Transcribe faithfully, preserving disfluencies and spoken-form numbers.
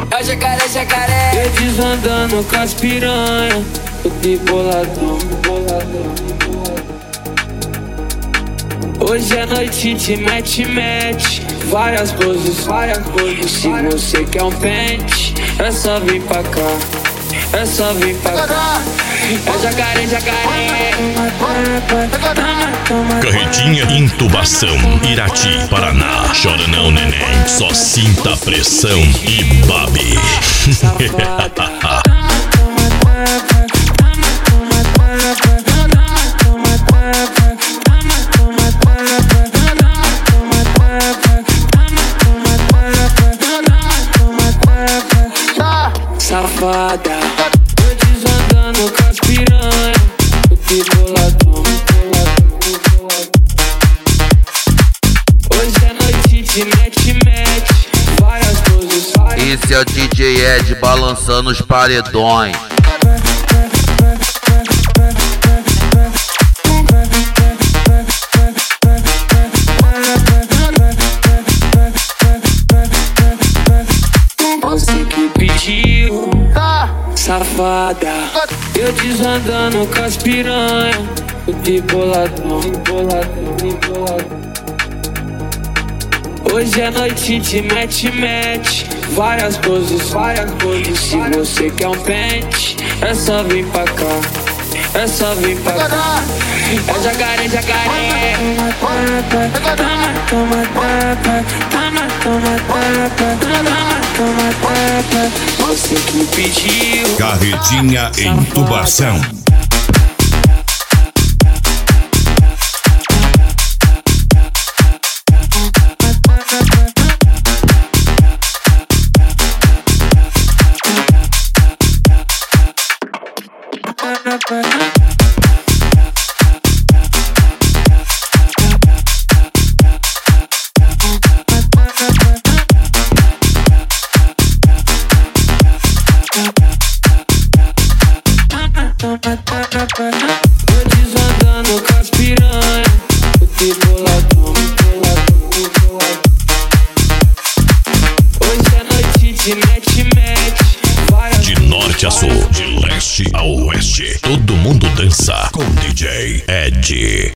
É o jacaré, jacaré. Eu desandando com as piranha, tudo boladão, boladão. Hoje é noite de mete-mete, várias poses, várias poses. Se você quer um pente, é só vir pra cá, é só vir pra cá. É jacaré, jacaré. Carretinha Intubação, Irati, Paraná. Chora não, neném, só sinta a pressão e babe. Safada, eu desandando com as piranha, tudo boladão, boladão, boladão. Hoje é noite de mete-mete, várias poses, várias. Esse é o D J Ed balançando os paredões. Você que pediu, safada. Eu desandando com as piranha, tudo boladão, boladão, boladão. Hoje é noite de mete-mete, várias poses, várias poses. Se você quer um pente, é só vir pra cá, é só vir pra cá. É jacaré, jacaré. Toma, toma, tapa, toma, toma, tapa, toma, toma, tapa. Você que pediu. Carretinha Intubação. Eu desandando com as piranha, tudo boladão, boladão, boladão. Hoje é noite de mete-mete, várias. De norte a sul, de leste a oeste, todo mundo dança com D J Ed.